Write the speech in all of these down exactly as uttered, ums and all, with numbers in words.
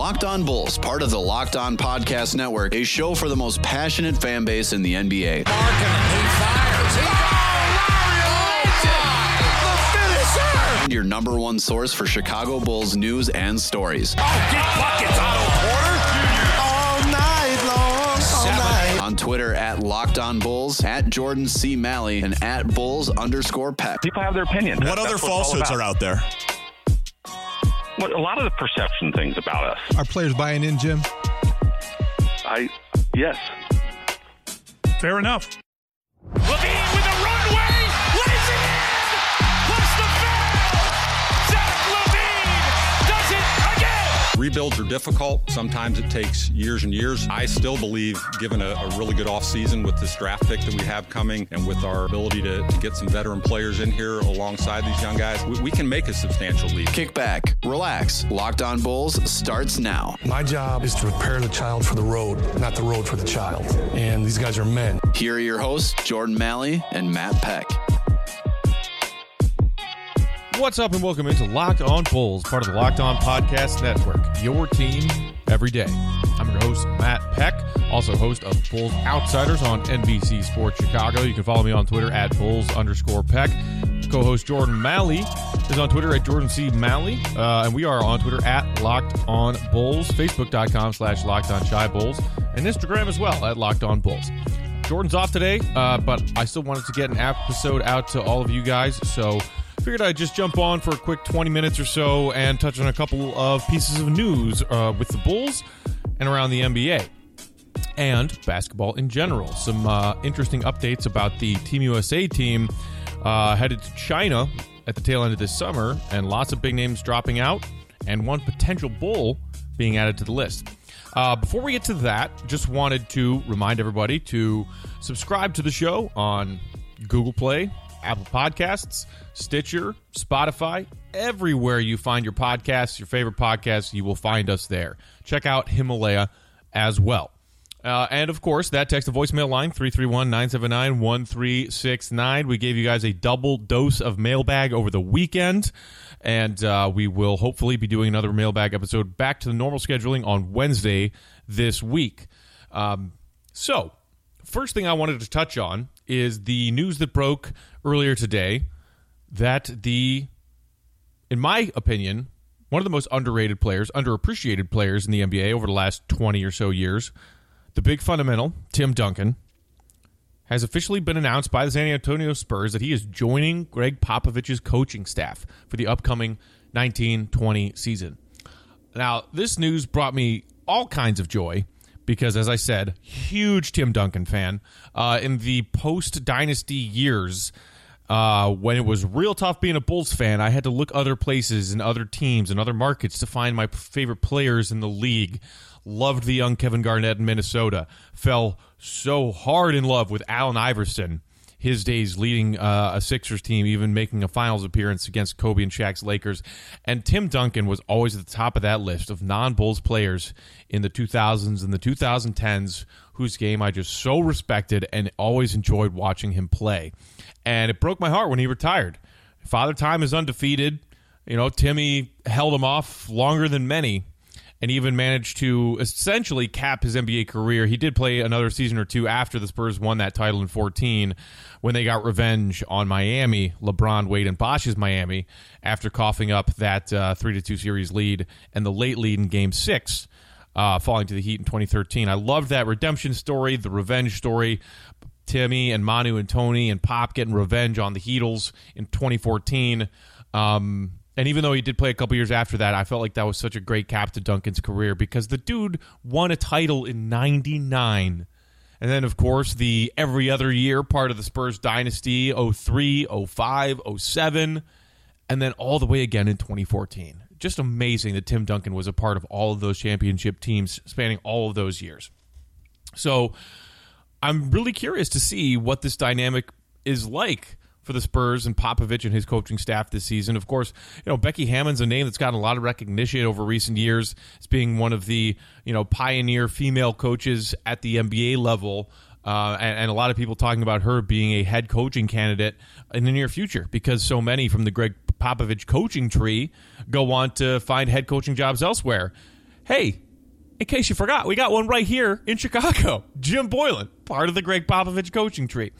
Locked On Bulls, part of the Locked On Podcast Network, a show for the most passionate fan base in the N B A. Markkanen, he fires. He oh, Mario! The finisher! And your number one source for Chicago Bulls news and stories. Oh, get buckets, Otto Porter! All night long, all night. On Twitter at Locked On Bulls, at Jordan C. Malley, and at Bulls underscore Peck. People have their opinion. What That's other falsehoods are out there? What, a lot of the perception things about us. Are players buying in, Jim? I, yes. Fair enough. Levine with a runway, lays it in, plus the foul. Zach Levine does it again. Rebuilds are difficult. Sometimes it takes years and years. I still believe, given a, a really good offseason with this draft pick that we have coming and with our ability to, to get some veteran players in here alongside these young guys, we, we can make a substantial leap. Kick back, relax. Locked On Bulls starts now. My job is to prepare the child for the road, not the road for the child. And these guys are men. Here are your hosts, Jordan Malley and Matt Peck. What's up and welcome into Locked On Bulls, part of the Locked On Podcast Network, your team every day. I'm your host, Matt Peck, also host of Bulls Outsiders on N B C Sports Chicago. You can follow me on Twitter at Bulls underscore Peck. Co-host Jordan Malley is on Twitter at Jordan C. Malley, uh, and we are on Twitter at Locked On Bulls, Facebook.com slash Locked On Chi Bulls, and Instagram as well at Locked On Bulls. Jordan's off today, uh, but I still wanted to get an episode out to all of you guys, so figured I'd just jump on for a quick twenty minutes or so and touch on a couple of pieces of news uh, with the Bulls and around the N B A and basketball in general. Some uh, interesting updates about the Team U S A team uh, headed to China at the tail end of this summer, and lots of big names dropping out and one potential Bull being added to the list. Uh, before we get to that, just wanted to remind everybody to subscribe to the show on Google Play, Apple Podcasts, Stitcher, Spotify, everywhere you find your podcasts, your favorite podcasts, you will find us there. Check out Himalaya as well. Uh, and, of course, that text to voicemail line, three three one, nine seven nine, one three six nine. We gave you guys a double dose of mailbag over the weekend, and uh, we will hopefully be doing another mailbag episode back to the normal scheduling on Wednesday this week. Um, so, first thing I wanted to touch on is the news that broke earlier today that the, in my opinion, one of the most underrated players, underappreciated players in the N B A over the last twenty or so years, the big fundamental, Tim Duncan, has officially been announced by the San Antonio Spurs that he is joining Greg Popovich's coaching staff for the upcoming nineteen twenty season. Now, this news brought me all kinds of joy because, as I said, huge Tim Duncan fan. Uh, in the post-Dynasty years, uh, when it was real tough being a Bulls fan, I had to look other places and other teams and other markets to find my favorite players in the league. Loved the young Kevin Garnett in Minnesota. Fell so hard in love with Allen Iverson, his days leading uh, a Sixers team, even making a finals appearance against Kobe and Shaq's Lakers. And Tim Duncan was always at the top of that list of non-Bulls players in the two thousands and the twenty tens, whose game I just so respected and always enjoyed watching him play. And it broke my heart when he retired. Father Time is undefeated. You know, Timmy held him off longer than many, and even managed to essentially cap his N B A career. He did play another season or two after the Spurs won that title in fourteen when they got revenge on Miami, LeBron, Wade, and Bosh's Miami, after coughing up that uh, three to two series lead and the late lead in Game six, uh, falling to the Heat in twenty thirteen. I loved that redemption story, the revenge story. Timmy and Manu and Tony and Pop getting revenge on the Heatles in twenty fourteen. Um... And even though he did play a couple years after that, I felt like that was such a great cap to Duncan's career because the dude won a title in ninety-nine. And then, of course, the every other year part of the Spurs dynasty, oh three, oh five, oh seven, and then all the way again in twenty fourteen. Just amazing that Tim Duncan was a part of all of those championship teams spanning all of those years. So I'm really curious to see what this dynamic is like for the Spurs and Popovich and his coaching staff this season. Of course, you know, Becky Hammon's a name that's gotten a lot of recognition over recent years as being one of the, you know, pioneer female coaches at the N B A level. Uh, and, and a lot of people talking about her being a head coaching candidate in the near future because so many from the Greg Popovich coaching tree go on to find head coaching jobs elsewhere. Hey, in case you forgot, we got one right here in Chicago. Jim Boylan, part of the Greg Popovich coaching tree.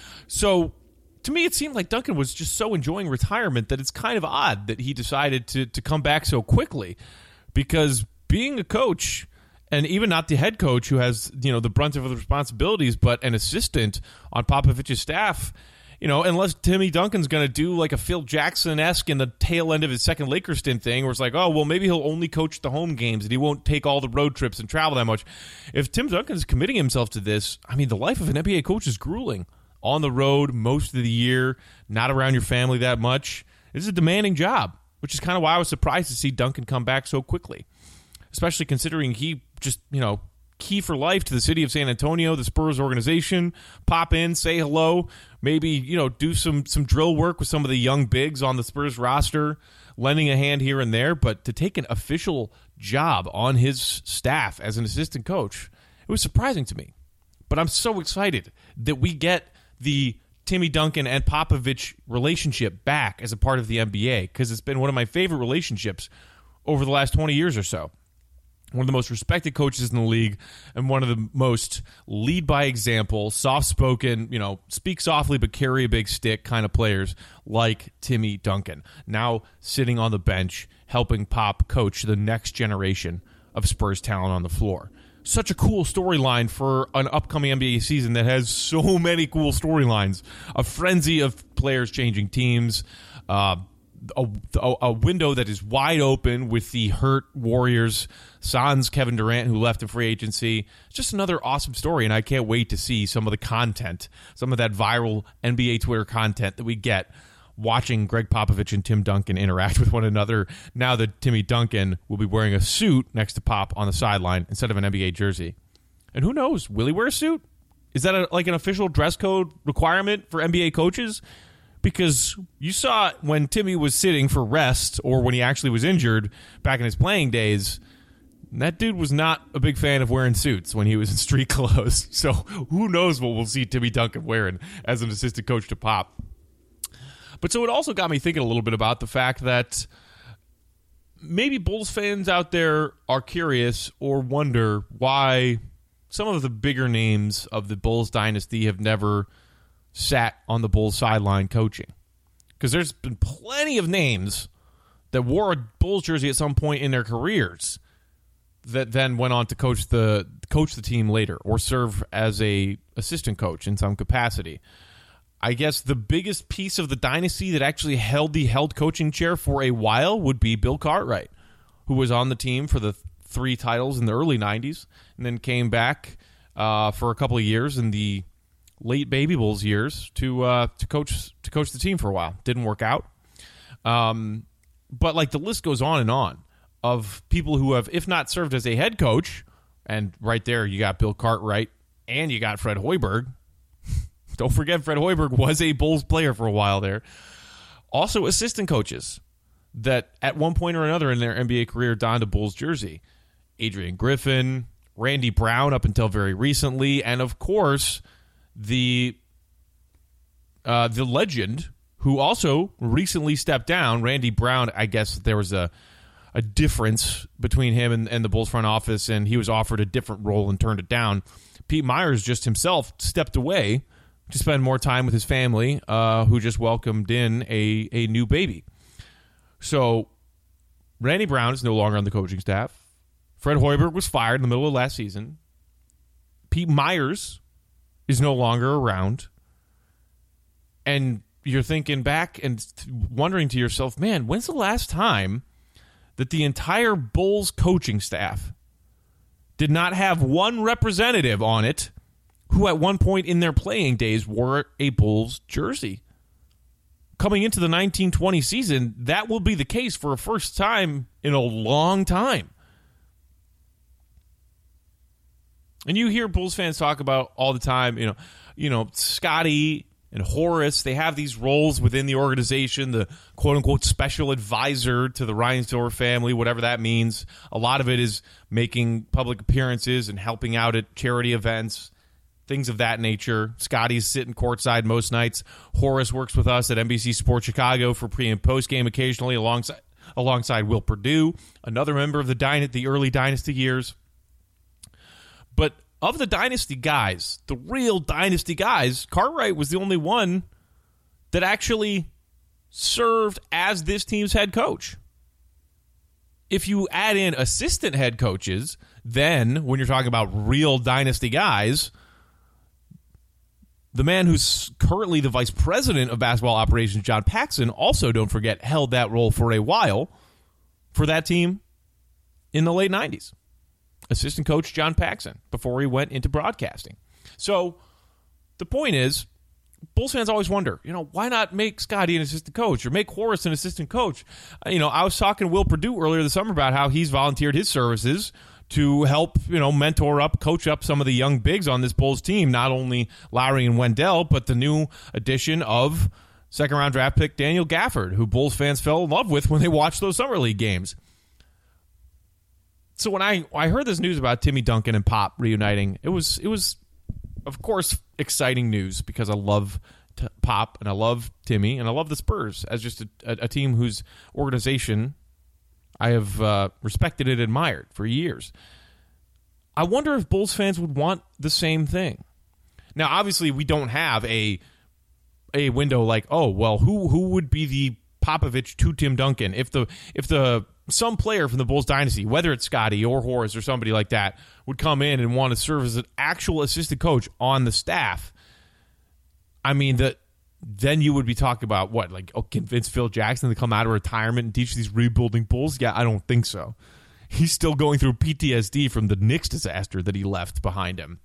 So, to me, it seemed like Duncan was just so enjoying retirement that it's kind of odd that he decided to to come back so quickly. Because being a coach, and even not the head coach who has, you know, the brunt of the responsibilities, but an assistant on Popovich's staff, you know, unless Timmy Duncan's going to do like a Phil Jackson-esque in the tail end of his second Lakers stint thing, where it's like, oh, well, maybe he'll only coach the home games and he won't take all the road trips and travel that much. If Tim Duncan's committing himself to this, I mean, the life of an N B A coach is grueling. On the road most of the year, not around your family that much. This is a demanding job, which is kind of why I was surprised to see Duncan come back so quickly, especially considering he just, you know, key for life to the city of San Antonio, the Spurs organization, pop in, say hello, maybe, you know, do some some drill work with some of the young bigs on the Spurs roster, lending a hand here and there, but to take an official job on his staff as an assistant coach, it was surprising to me. But I'm so excited that we get the Timmy Duncan and Popovich relationship back as a part of the N B A, because it's been one of my favorite relationships over the last twenty years or so. One of the most respected coaches in the league and one of the most lead by example, soft-spoken, you know, speak softly but carry a big stick kind of players like Timmy Duncan. Now sitting on the bench helping Pop coach the next generation of Spurs talent on the floor. Such a cool storyline for an upcoming N B A season that has so many cool storylines. A frenzy of players changing teams, uh, a, a, a window that is wide open with the hurt Warriors, sans Kevin Durant, who left in free agency. It's just another awesome story, and I can't wait to see some of the content, some of that viral N B A Twitter content that we get watching Greg Popovich and Tim Duncan interact with one another now that Timmy Duncan will be wearing a suit next to Pop on the sideline instead of an N B A jersey. And who knows, will he wear a suit? Is that a, like an official dress code requirement for N B A coaches? Because you saw when Timmy was sitting for rest or when he actually was injured back in his playing days, that dude was not a big fan of wearing suits when he was in street clothes. So who knows what we'll see Timmy Duncan wearing as an assistant coach to Pop. But so it also got me thinking a little bit about the fact that maybe Bulls fans out there are curious or wonder why some of the bigger names of the Bulls dynasty have never sat on the Bulls sideline coaching. Because there's been plenty of names that wore a Bulls jersey at some point in their careers that then went on to coach the coach the team later or serve as a assistant coach in some capacity. I guess the biggest piece of the dynasty that actually held the held coaching chair for a while would be Bill Cartwright, who was on the team for the three titles in the early nineties and then came back uh, for a couple of years in the late Baby Bulls years to uh, to coach to coach the team for a while. Didn't work out. Um, but like the list goes on and on of people who have, if not served as a head coach, and right there you got Bill Cartwright and you got Fred Hoiberg. Don't forget, Fred Hoiberg was a Bulls player for a while there. Also, assistant coaches that at one point or another in their N B A career donned a Bulls jersey. Adrian Griffin, Randy Brown up until very recently, and of course, the uh, the legend who also recently stepped down, Randy Brown. I guess there was a, a difference between him and, and the Bulls front office, and he was offered a different role and turned it down. Pete Myers just himself stepped away to spend more time with his family, uh, who just welcomed in a, a new baby. So Randy Brown is no longer on the coaching staff. Fred Hoiberg was fired in the middle of last season. Pete Myers is no longer around. And you're thinking back and wondering to yourself, man, when's the last time that the entire Bulls coaching staff did not have one representative on it who at one point in their playing days wore a Bulls jersey? Coming into the nineteen twenty season, that will be the case for a first time in a long time. And you hear Bulls fans talk about all the time, you know, you know, Scotty and Horace, they have these roles within the organization, the quote-unquote special advisor to the Reinsdorf family, whatever that means. A lot of it is making public appearances and helping out at charity events, things of that nature. Scotty's sitting courtside most nights. Horace works with us at N B C Sports Chicago for pre- and post-game occasionally alongside alongside Will Perdue, another member of the, dyna- the early Dynasty years. But of the Dynasty guys, the real Dynasty guys, Cartwright was the only one that actually served as this team's head coach. If you add in assistant head coaches, then when you're talking about real Dynasty guys, the man who's currently the vice president of basketball operations, John Paxson, also, don't forget, held that role for a while for that team in the late nineties. Assistant coach John Paxson before he went into broadcasting. So the point is, Bulls fans always wonder, you know, why not make Scottie an assistant coach or make Horace an assistant coach? You know, I was talking to Will Perdue earlier this summer about how he's volunteered his services to help, you know, mentor up, coach up some of the young bigs on this Bulls team, not only Lowry and Wendell, but the new addition of second-round draft pick Daniel Gafford, who Bulls fans fell in love with when they watched those Summer League games. So when I, I heard this news about Timmy Duncan and Pop reuniting, it was it was, of course, exciting news because I love t- Pop and I love Timmy and I love the Spurs as just a, a, a team whose organization I have uh, respected and admired for years. I wonder if Bulls fans would want the same thing. Now, obviously, we don't have a a window like, oh, well, who who would be the Popovich to Tim Duncan if the if the some player from the Bulls dynasty, whether it's Scottie or Horace or somebody like that, would come in and want to serve as an actual assistant coach on the staff. I mean, that then you would be talking about what, like, oh, convince Phil Jackson to come out of retirement and teach these rebuilding Bulls? Yeah, I don't think so. He's still going through P T S D from the Knicks disaster that he left behind him.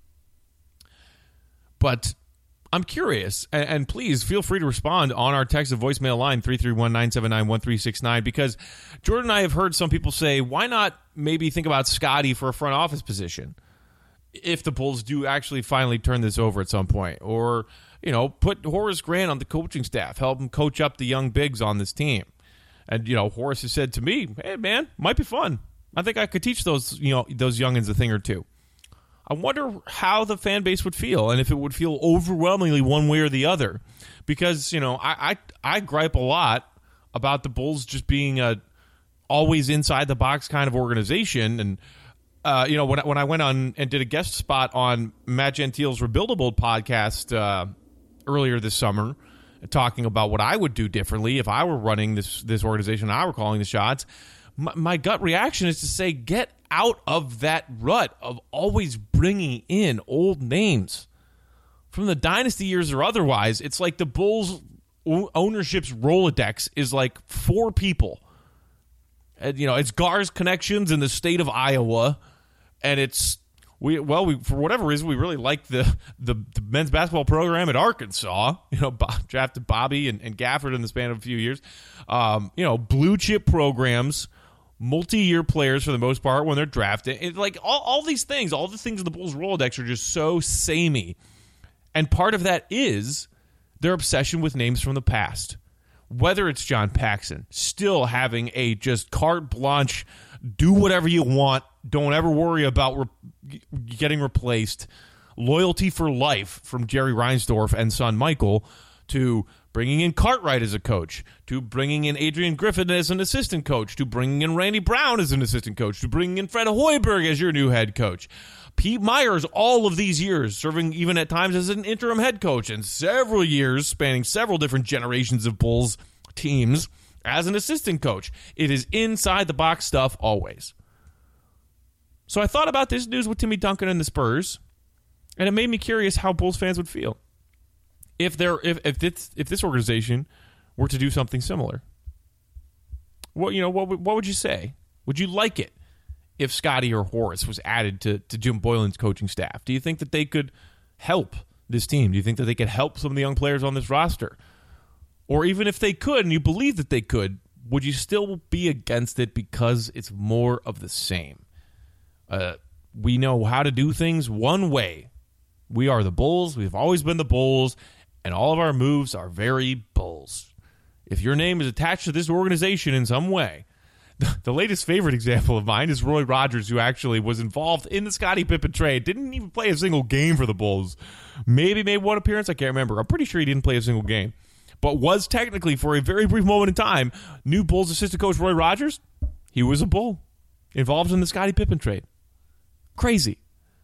But I'm curious, and, and please feel free to respond on our text and voicemail line, three three one, nine seven nine, one three six nine, because Jordan and I have heard some people say, why not maybe think about Scottie for a front office position if the Bulls do actually finally turn this over at some point? Or, you know, put Horace Grant on the coaching staff, help him coach up the young bigs on this team. And, you know, Horace has said to me, hey, man, might be fun. I think I could teach those, you know, those youngins a thing or two. I wonder how the fan base would feel and if it would feel overwhelmingly one way or the other. Because, you know, I I, I gripe a lot about the Bulls just being a always inside the box kind of organization. And, uh, you know, when, when I went on and did a guest spot on Matt Gentile's Rebuildable podcast uh, earlier this summer, talking about what I would do differently if I were running this, this organization and I were calling the shots, my, my gut reaction is to say, get out of that rut of always bringing in old names from the dynasty years or otherwise. It's like the Bulls ownership's Rolodex is like four people. And, you know, it's Gar's connections in the state of Iowa, and it's we well we for whatever reason we really like the the, the men's basketball program at Arkansas. You know, Bob, drafted Bobby and, and Gafford in the span of a few years. Um, you know, blue chip programs. Multi-year players for the most part when they're drafted. It, like all, all these things, all the things in the Bulls Rolodex are just so samey. And part of that is their obsession with names from the past. Whether it's John Paxson, still having a just carte blanche, do whatever you want, don't ever worry about re- getting replaced, loyalty for life from Jerry Reinsdorf and son Michael, to bringing in Cartwright as a coach, to bringing in Adrian Griffin as an assistant coach, to bringing in Randy Brown as an assistant coach, to bringing in Fred Hoiberg as your new head coach. Pete Myers, all of these years, serving even at times as an interim head coach, and several years spanning several different generations of Bulls teams as an assistant coach. It is inside the box stuff always. So I thought about this news with Timmy Duncan and the Spurs, and it made me curious how Bulls fans would feel if they're if if this if this organization were to do something similar. What you know what what would you say? Would you like it if Scottie or Horace was added to to Jim Boylan's coaching staff? Do you think that they could help this team? Do you think that they could help some of the young players on this roster? Or even if they could, and you believe that they could, would you still be against it because it's more of the same? Uh, we know how to do things one way. We are the Bulls. We've always been the Bulls. And all of our moves are very Bulls. If your name is attached to this organization in some way, the, the latest favorite example of mine is Roy Rogers, who actually was involved in the Scottie Pippen trade. Didn't even play a single game for the Bulls. Maybe made one appearance. I can't remember. I'm pretty sure he didn't play a single game. but was technically, for a very brief moment in time, new Bulls assistant coach Roy Rogers. He was a Bull involved in the Scottie Pippen trade. Crazy.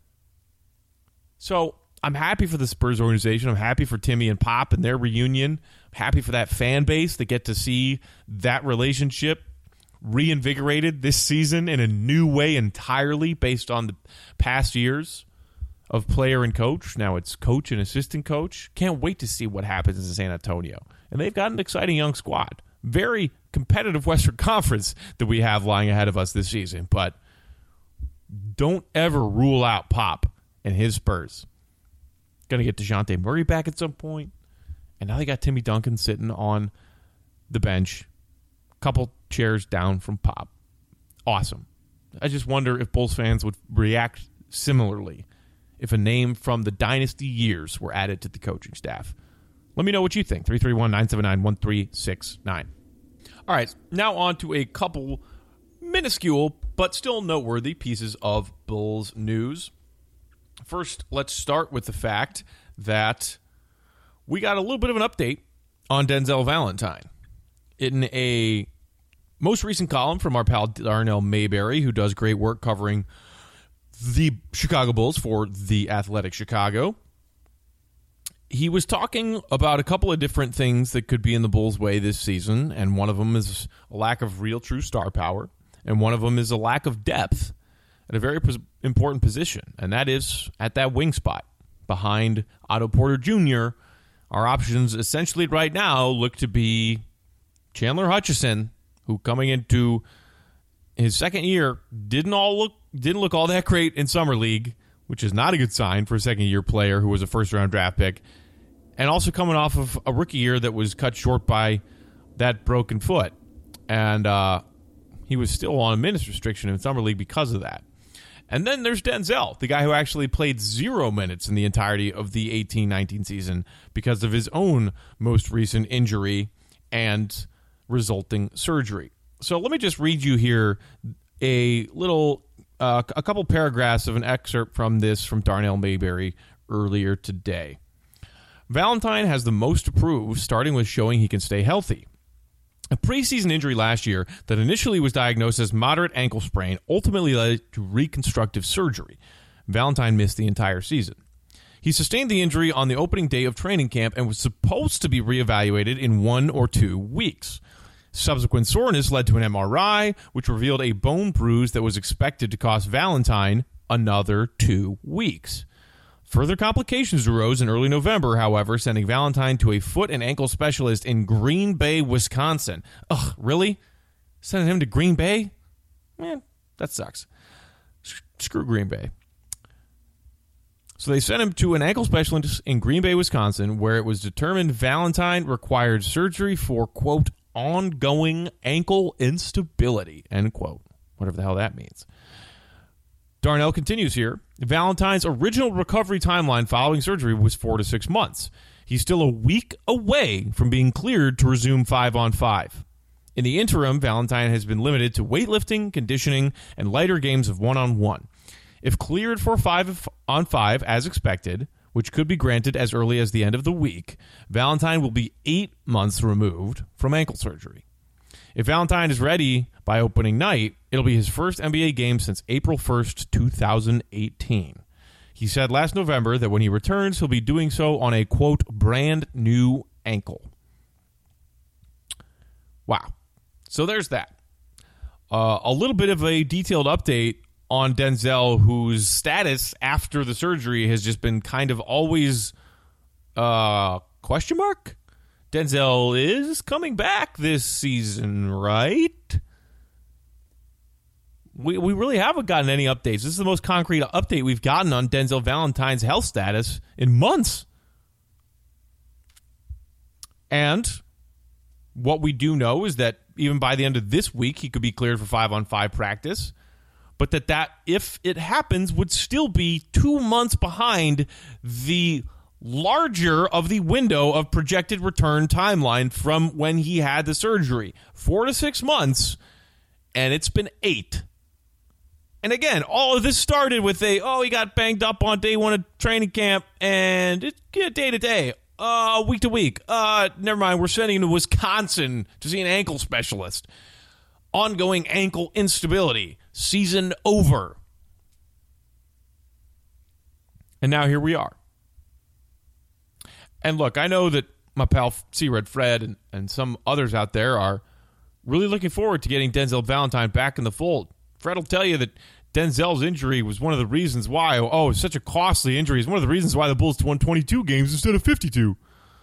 So I'm happy for the Spurs organization. I'm happy for Timmy and Pop and their reunion. I'm happy for that fan base that get to see that relationship reinvigorated this season in a new way entirely based on the past years of player and coach. Now it's coach and assistant coach. Can't wait to see what happens in San Antonio. And they've got an exciting young squad. Very competitive Western Conference that we have lying ahead of us this season. But don't ever rule out Pop and his Spurs. Going to get DeJounte Murray back at some point. And now they got Timmy Duncan sitting on the bench. Couple chairs down from Pop. Awesome. I just wonder if Bulls fans would react similarly if a name from the dynasty years were added to the coaching staff. Let me know what you think. three three one, nine seven nine, one three six nine. All right, now on to a couple minuscule but still noteworthy pieces of Bulls news. First, let's start with the fact that we got a little bit of an update on Denzel Valentine. In a most recent column from our pal Darnell Mayberry, who does great work covering the Chicago Bulls for The Athletic Chicago, he was talking about a couple of different things that could be in the Bulls' way this season, and one of them is a lack of real true star power, and one of them is a lack of depth at a very pos- important position, and that is at that wing spot behind Otto Porter Junior Our options essentially right now look to be Chandler Hutchison, who coming into his second year didn't all look didn't look all that great in Summer League, which is not a good sign for a second-year player who was a first-round draft pick, and also coming off of a rookie year that was cut short by that broken foot. And uh, he was still on a minutes restriction in Summer League because of that. And then there's Denzel, the guy who actually played zero minutes in the entirety of the eighteen nineteen season because of his own most recent injury and resulting surgery. So let me just read you here a little, uh, a couple paragraphs of an excerpt from this from Darnell Mayberry earlier today. Valentine has the most to prove, starting with showing he can stay healthy. A preseason injury last year that initially was diagnosed as moderate ankle sprain ultimately led to reconstructive surgery. Valentine missed the entire season. He sustained the injury on the opening day of training camp and was supposed to be reevaluated in one or two weeks. Subsequent soreness led to an M R I, which revealed a bone bruise that was expected to cost Valentine another two weeks. Further complications arose in early November, however, sending Valentine to a foot and ankle specialist in Green Bay, Wisconsin. Ugh, really? Sending him to Green Bay? Man, that sucks. S- screw Green Bay. So they sent him to an ankle specialist in Green Bay, Wisconsin, where it was determined Valentine required surgery for, quote, ongoing ankle instability, end quote. Whatever the hell that means. Darnell continues here. Valentine's original recovery timeline following surgery was four to six months. He's still a week away from being cleared to resume five-on-five. In the interim, Valentine has been limited to weightlifting, conditioning, and lighter games of one-on-one. If cleared for five-on-five as expected, which could be granted as early as the end of the week, Valentine will be eight months removed from ankle surgery. If Valentine is ready by opening night, it'll be his first N B A game since April first, two thousand eighteen. He said last November that when he returns, he'll be doing so on a, quote, brand new ankle. Wow. So there's that. Uh, a little bit of a detailed update on Denzel, whose status after the surgery has just been kind of always uh, question mark. Denzel is coming back this season, right? We we really haven't gotten any updates. This is the most concrete update we've gotten on Denzel Valentine's health status in months. And what we do know is that even by the end of this week, he could be cleared for five-on-five practice. But that that, if it happens, would still be two months behind the larger of the window of projected return timeline from when he had the surgery. Four to six months, and it's been eight. And again, all of this started with a, oh, he got banged up on day one of training camp, and it's yeah, day to day. Uh, week to week. Uh, never mind. We're sending him to Wisconsin to see an ankle specialist. Ongoing ankle instability. Season over. And now here we are. And look, I know that my pal C-Red Fred and, and some others out there are really looking forward to getting Denzel Valentine back in the fold. Fred will tell you that Denzel's injury was one of the reasons why, oh, it's such a costly injury. It's one of the reasons why the Bulls won twenty-two games instead of fifty-two.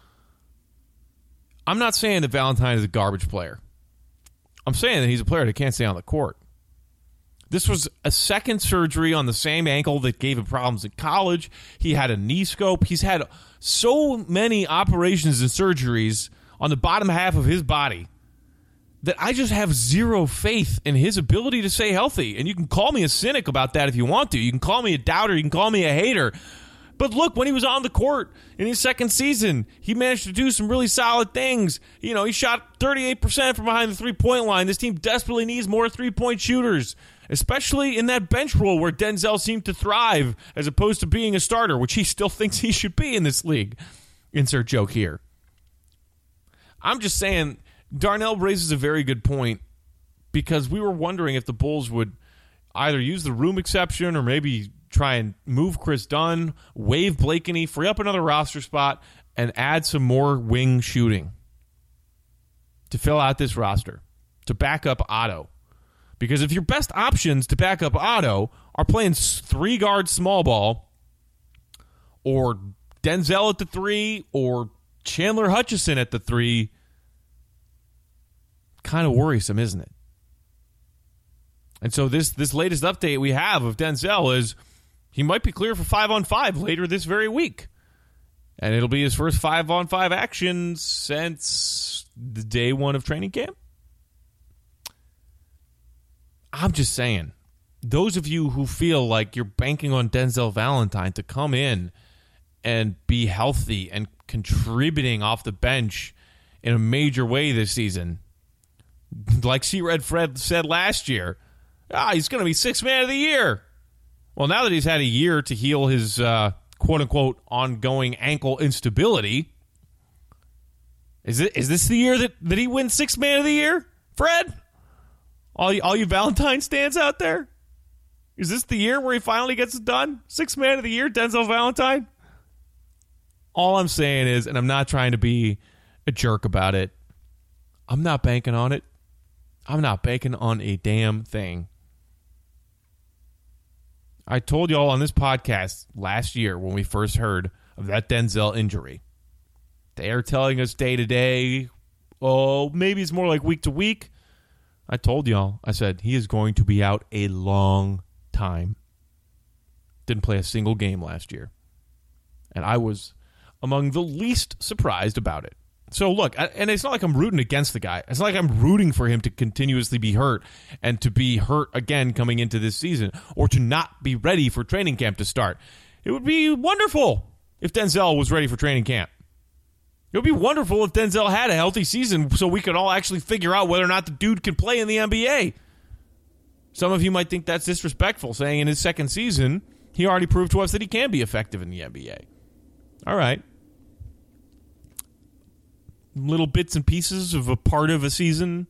I'm not saying that Valentine is a garbage player. I'm saying that he's a player that can't stay on the court. This was a second surgery on the same ankle that gave him problems in college. He had a knee scope. He's had so many operations and surgeries on the bottom half of his body that I just have zero faith in his ability to stay healthy. And you can call me a cynic about that if you want to. You can call me a doubter. You can call me a hater. But look, when he was on the court in his second season, he managed to do some really solid things. You know, he shot thirty-eight percent from behind the three-point line. This team desperately needs more three-point shooters, especially in that bench role where Denzel seemed to thrive as opposed to being a starter, which he still thinks he should be in this league. Insert joke here. I'm just saying, Darnell raises a very good point because we were wondering if the Bulls would either use the room exception or maybe try and move Chris Dunn, waive Blakeney, free up another roster spot, and add some more wing shooting to fill out this roster, to back up Otto. Because if your best options to back up Otto are playing three-guard small ball or Denzel at the three or Chandler Hutchison at the three, kind of worrisome, isn't it? And so this this latest update we have of Denzel is he might be clear for five-on-five later this very week. And it'll be his first five-on-five action since the day one of training camp. I'm just saying, those of you who feel like you're banking on Denzel Valentine to come in and be healthy and contributing off the bench in a major way this season, like C-Red Fred said last year, ah, he's going to be sixth man of the year. Well, now that he's had a year to heal his uh, quote-unquote ongoing ankle instability, is it is this the year that, that he wins sixth man of the year, Fred? All you, all you Valentine stands out there? Is this the year where he finally gets it done? Sixth man of the year, Denzel Valentine? All I'm saying is, and I'm not trying to be a jerk about it, I'm not banking on it. I'm not banking on a damn thing. I told y'all on this podcast last year when we first heard of that Denzel injury. They are telling us day to day, oh, maybe it's more like week to week. I told y'all, I said, he is going to be out a long time. Didn't play a single game last year. And I was among the least surprised about it. So look, and it's not like I'm rooting against the guy. It's not like I'm rooting for him to continuously be hurt and to be hurt again coming into this season or to not be ready for training camp to start. It would be wonderful if Denzel was ready for training camp. It would be wonderful if Denzel had a healthy season so we could all actually figure out whether or not the dude can play in the N B A. Some of you might think that's disrespectful, saying in his second season, he already proved to us that he can be effective in the N B A. All right. Little bits and pieces of a part of a season.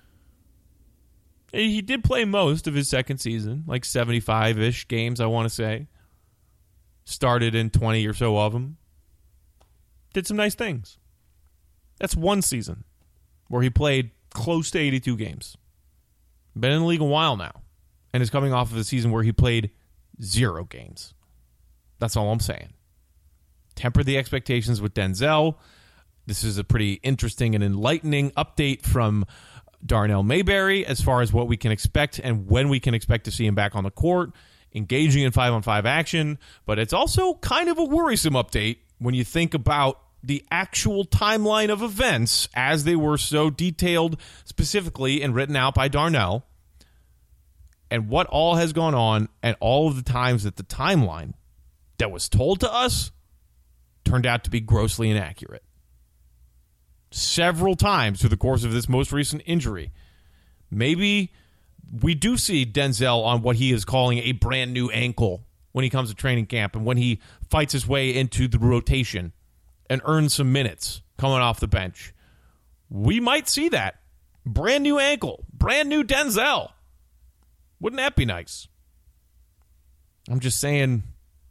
He did play most of his second season, like seventy-five-ish games, I want to say. Started in twenty or so of them. Did some nice things. That's one season where he played close to eighty-two games. Been in the league a while now. And is coming off of a season where he played zero games. That's all I'm saying. Temper the expectations with Denzel. This is a pretty interesting and enlightening update from Darnell Mayberry as far as what we can expect and when we can expect to see him back on the court, engaging in five-on-five action. But it's also kind of a worrisome update when you think about the actual timeline of events as they were so detailed specifically and written out by Darnell and what all has gone on and all of the times that the timeline that was told to us turned out to be grossly inaccurate. Several times through the course of this most recent injury. Maybe we do see Denzel on what he is calling a brand new ankle when he comes to training camp and when he fights his way into the rotation and earn some minutes coming off the bench. We might see that. Brand new ankle, brand new Denzel. Wouldn't that be nice? I'm just saying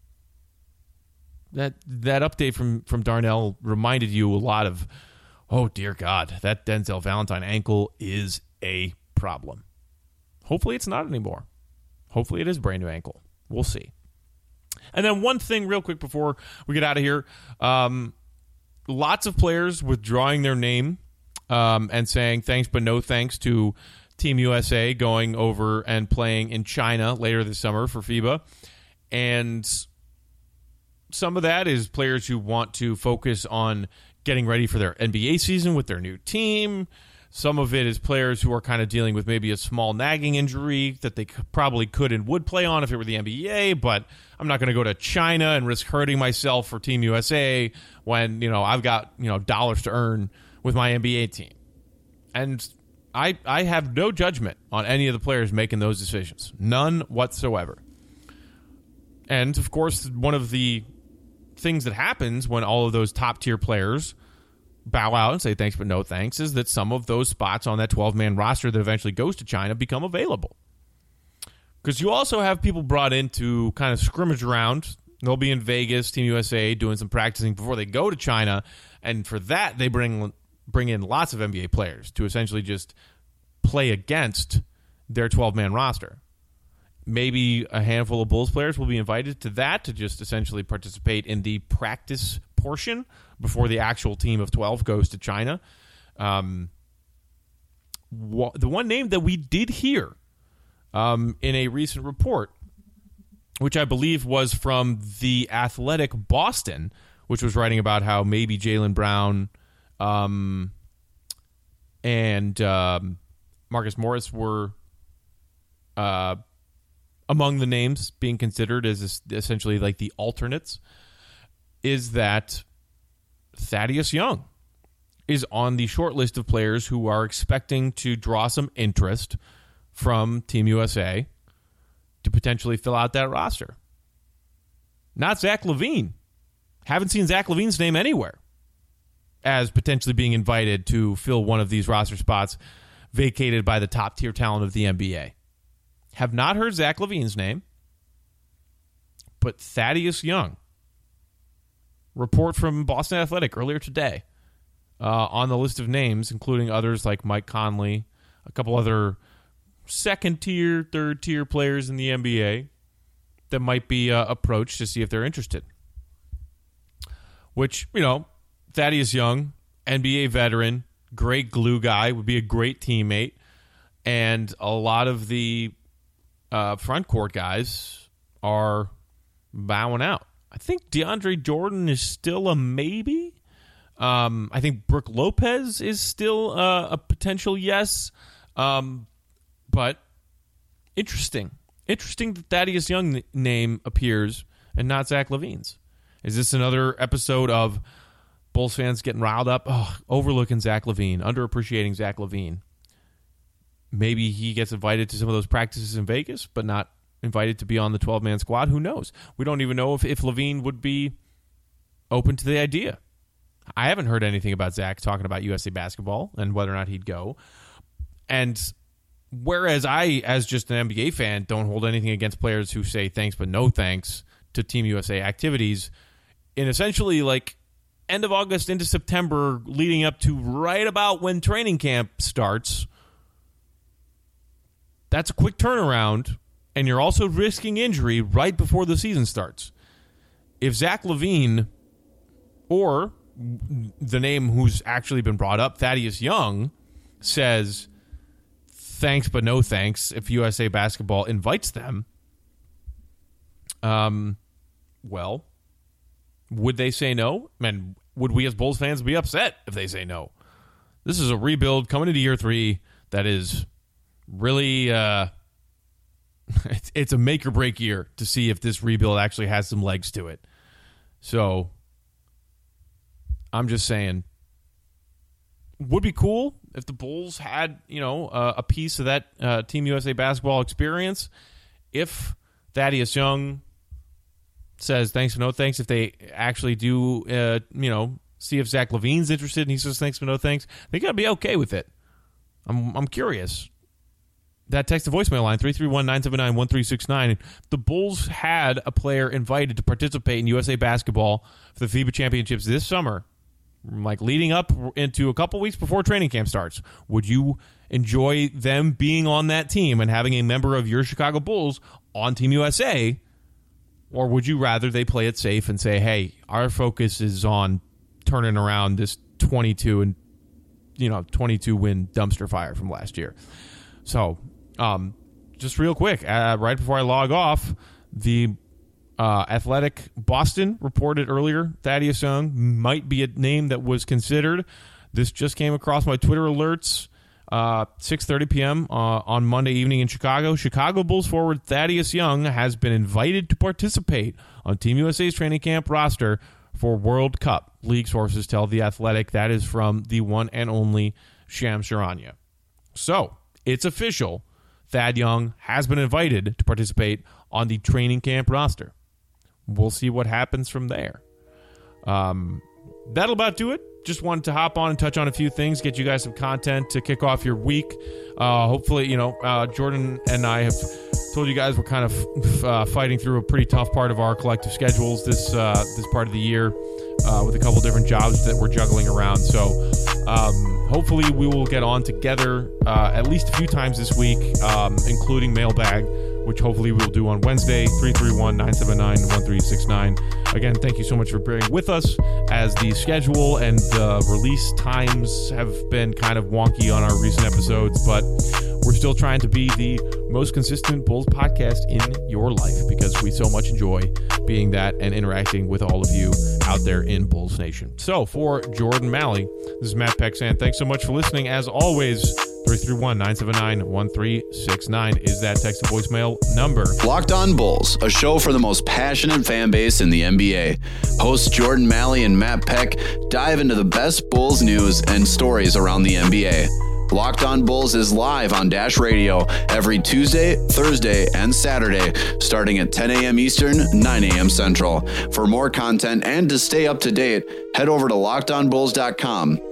that that update from, from Darnell reminded you a lot of, oh, dear God, that Denzel Valentine ankle is a problem. Hopefully it's not anymore. Hopefully it is brand new ankle. We'll see. And then one thing real quick before we get out of here. Um, lots of players withdrawing their name um, and saying thanks but no thanks to Team U S A going over and playing in China later this summer for FIBA. And some of that is players who want to focus on getting ready for their N B A season with their new team. Some of it is players who are kind of dealing with maybe a small nagging injury that they probably could and would play on if it were the N B A, but I'm not going to go to China and risk hurting myself for Team U S A when, you know, I've got, you know, dollars to earn with my N B A team. And I I have no judgment on any of the players making those decisions. None whatsoever. And, of course, one of the things that happens when all of those top-tier players bow out and say thanks but no thanks is that some of those spots on that twelve-man roster that eventually goes to China become available. Because you also have people brought in to kind of scrimmage around. They'll be in Vegas, Team U S A, doing some practicing before they go to China. And for that, they bring bring in lots of N B A players to essentially just play against their twelve-man roster. Maybe a handful of Bulls players will be invited to that to just essentially participate in the practice portion before the actual team of twelve goes to China. Um, wh- the one name that we did hear um, in a recent report, which I believe was from The Athletic Boston, which was writing about how maybe Jaylen Brown um, and um, Marcus Morris were uh, among the names being considered as essentially like the alternates, is that Thaddeus Young is on the short list of players who are expecting to draw some interest from Team U S A to potentially fill out that roster. Not Zach LaVine. Haven't seen Zach LaVine's name anywhere as potentially being invited to fill one of these roster spots vacated by the top-tier talent of the N B A. Have not heard Zach LaVine's name, but Thaddeus Young. Report from Boston Athletic earlier today uh, on the list of names, including others like Mike Conley, a couple other second-tier, third-tier players in the N B A that might be uh, approached to see if they're interested. Which, you know, Thaddeus Young, N B A veteran, great glue guy, would be a great teammate, and a lot of the uh, front court guys are bowing out. I think DeAndre Jordan is still a maybe. Um, I think Brook Lopez is still uh, a potential yes. Um, but interesting. Interesting that Thaddeus Young's name appears and not Zach LaVine's. Is this another episode of Bulls fans getting riled up? Oh, overlooking Zach LaVine, underappreciating Zach LaVine. Maybe he gets invited to some of those practices in Vegas, but not invited to be on the twelve-man squad. Who knows? We don't even know if, if LaVine would be open to the idea. I haven't heard anything about Zach talking about U S A basketball and whether or not he'd go. And whereas I, as just an N B A fan, don't hold anything against players who say thanks but no thanks to Team U S A activities, in essentially like end of August into September leading up to right about when training camp starts, that's a quick turnaround, and you're also risking injury right before the season starts. If Zach LaVine, or the name who's actually been brought up, Thaddeus Young, says thanks but no thanks if U S A Basketball invites them, um, well, would they say no? And would we as Bulls fans be upset if they say no? This is a rebuild coming into year three that is really, uh, it's, it's a make or break year to see if this rebuild actually has some legs to it. So I'm just saying, would be cool if the Bulls had, you know, uh, a piece of that uh, Team U S A basketball experience. If Thaddeus Young says thanks or no thanks, if they actually do, uh, you know, See if Zach LaVine's interested, and he says thanks, but no thanks. They got to be okay with it. I'm I'm curious. That text to voicemail line, three three one, nine seven nine, one three six nine. The Bulls had a player invited to participate in U S A Basketball for the FIBA Championships this summer, like leading up into a couple weeks before training camp starts. Would you enjoy them being on that team and having a member of your Chicago Bulls on Team U S A? Or would you rather they play it safe and say, hey, our focus is on turning around this twenty-two and you know twenty-two win dumpster fire from last year? So, um, just real quick, uh, right before I log off, the uh, Athletic Boston reported earlier Thaddeus Young might be a name that was considered. This just came across my Twitter alerts. Uh, six thirty p.m. Uh, on Monday evening in Chicago. Chicago Bulls forward Thaddeus Young has been invited to participate on Team U S A's training camp roster for World Cup. League sources tell The Athletic. That is from the one and only Shams Charania. So, it's official. Thad Young has been invited to participate on the training camp roster. We'll see what happens from there. Um, that'll about do it. Just wanted to hop on and touch on a few things, get you guys some content to kick off your week. Uh, hopefully, you know, uh, Jordan and I have told you guys we're kind of uh, fighting through a pretty tough part of our collective schedules this uh, this part of the year uh, with a couple different jobs that we're juggling around. So um, hopefully we will get on together uh, at least a few times this week, um, including Mailbag, which hopefully we'll do on Wednesday, three three one, nine seven nine, one three six nine. Again, thank you so much for bearing with us as the schedule and the release times have been kind of wonky on our recent episodes, but we're still trying to be the most consistent Bulls podcast in your life because we so much enjoy being that and interacting with all of you out there in Bulls Nation. So for Jordan Malley, this is Matt Peck saying thanks so much for listening. As always, three three one, nine seven nine, one three six nine is that text to voicemail number. Locked On Bulls, a show for the most passionate fan base in the N B A. Hosts Jordan Malley and Matt Peck dive into the best Bulls news and stories around the N B A. Locked On Bulls is live on Dash Radio every Tuesday, Thursday, and Saturday, starting at ten a.m. Eastern, nine a.m. Central. For more content and to stay up to date, head over to locked on bulls dot com.